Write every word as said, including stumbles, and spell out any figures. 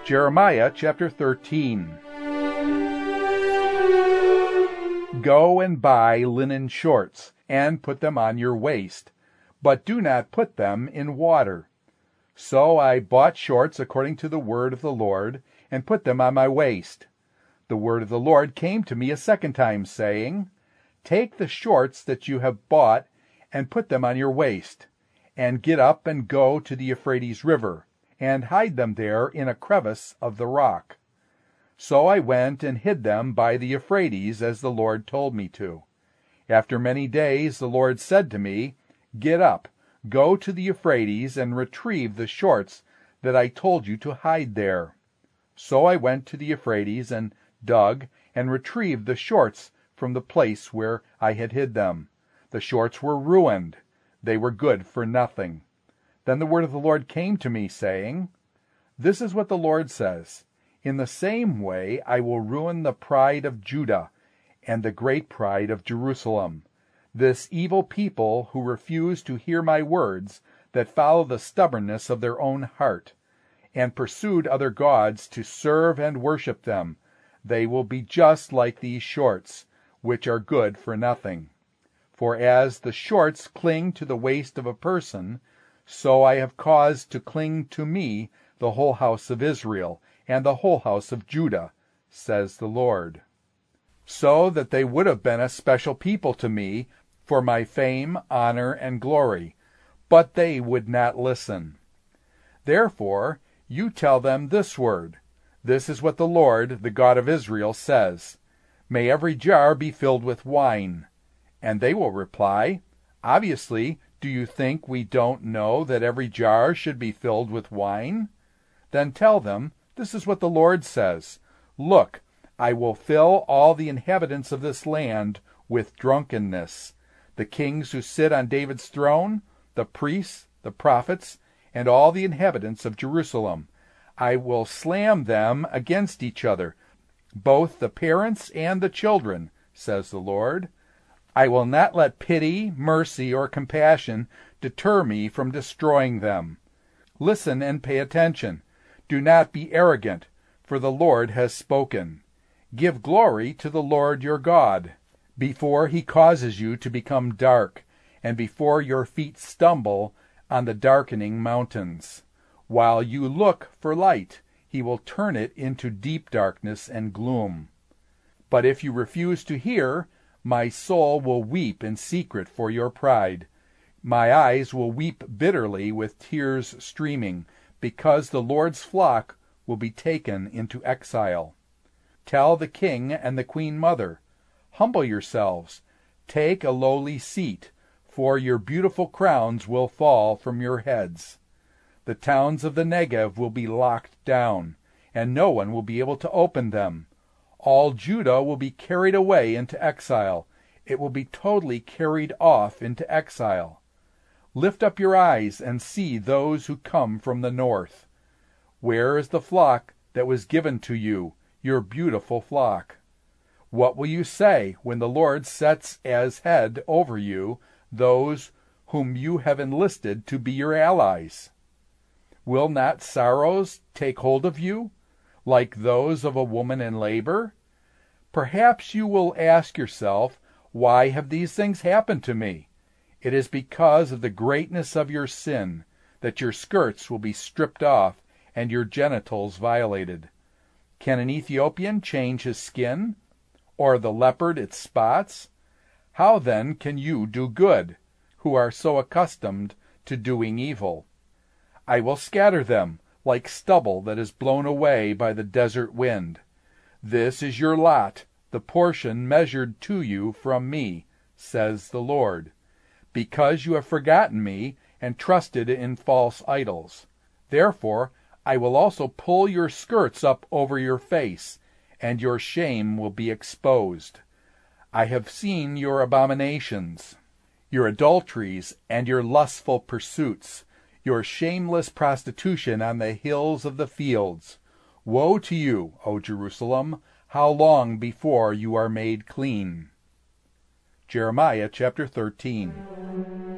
Jeremiah chapter thirteen. Go and buy linen shorts, and put them on your waist, but do not put them in water. So I bought shorts according to the word of the Lord, and put them on my waist. The word of the Lord came to me a second time, saying, Take the shorts that you have bought, and put them on your waist, and get up and go to the Euphrates River, and hide them there in a crevice of the rock. So I went and hid them by the Euphrates, as the Lord told me to. After many days the Lord said to me, Get up, go to the Euphrates, and retrieve the shorts that I told you to hide there. So I went to the Euphrates, and dug, and retrieved the shorts from the place where I had hid them. The shorts were ruined. They were good for nothing. Then the word of the Lord came to me, saying, This is what the Lord says, In the same way I will ruin the pride of Judah and the great pride of Jerusalem. This evil people who refuse to hear my words, that follow the stubbornness of their own heart, and pursued other gods to serve and worship them, they will be just like these shorts, which are good for nothing. For as the shorts cling to the waist of a person, so I have caused to cling to me the whole house of Israel, and the whole house of Judah, says the Lord. So that they would have been a special people to me, for my fame, honor, and glory, but they would not listen. Therefore you tell them this word, This is what the Lord, the God of Israel, says, May every jar be filled with wine. And they will reply, Obviously, do you think we don't know that every jar should be filled with wine? Then tell them, This is what the Lord says, Look, I will fill all the inhabitants of this land with drunkenness, the kings who sit on David's throne, the priests, the prophets, and all the inhabitants of Jerusalem. I will slam them against each other, both the parents and the children, says the Lord. I will not let pity, mercy, or compassion deter me from destroying them. Listen and pay attention. Do not be arrogant, for the Lord has spoken. Give glory to the Lord your God, before he causes you to become dark, and before your feet stumble on the darkening mountains. While you look for light, he will turn it into deep darkness and gloom. But if you refuse to hear, my soul will weep in secret for your pride. My eyes will weep bitterly with tears streaming, because the Lord's flock will be taken into exile. Tell the king and the queen mother, Humble yourselves, take a lowly seat, for your beautiful crowns will fall from your heads. The towns of the Negev will be locked down, and no one will be able to open them. All Judah will be carried away into exile. It will be totally carried off into exile. Lift up your eyes and see those who come from the north. Where is the flock that was given to you, your beautiful flock? What will you say when the Lord sets as head over you those whom you have enlisted to be your allies? Will not sorrows take hold of you, like those of a woman in labor? Perhaps you will ask yourself, Why have these things happened to me? It is because of the greatness of your sin that your skirts will be stripped off and your genitals violated. Can an Ethiopian change his skin, or the leopard its spots? How then can you do good, who are so accustomed to doing evil? I will scatter them like stubble that is blown away by the desert wind. This is your lot, the portion measured to you from me, says the Lord, because you have forgotten me and trusted in false idols. Therefore I will also pull your skirts up over your face, and your shame will be exposed. I have seen your abominations, your adulteries, and your lustful pursuits, your shameless prostitution on the hills of the fields. Woe to you, O Jerusalem! How long before you are made clean? Jeremiah chapter thirteen.